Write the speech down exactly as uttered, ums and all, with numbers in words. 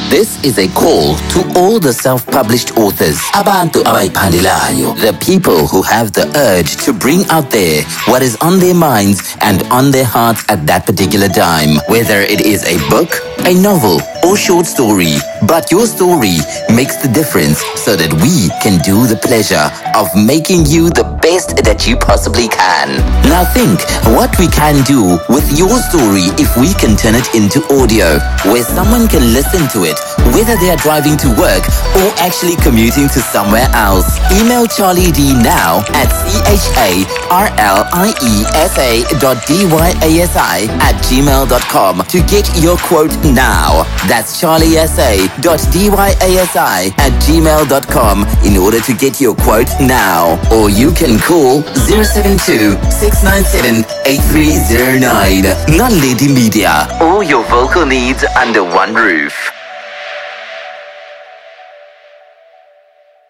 This is a call to all the self-published authors, abantu abayiphandelayo, the people who have the urge to bring out there what is on their minds and on their hearts at that particular time, whether it is a book, a novel, or short story. But your story makes the difference so that we can do the pleasure of making you the best that you possibly can. Now think what we can do with your story if we can turn it into audio, where someone can listen to it, whether they are driving to work or actually commuting to somewhere else. Email Charlie D now at C-H-A-R-L-I-E-S-A dot D-Y-A-S-I at gmail dot com to get your quote now. That's charliesa dot D-Y-A-S-I at gmail dot com in order to get your quote now. Or you can call zero seven two, six nine seven, eight three zero nine. Naledi Media. All your vocal needs under one roof.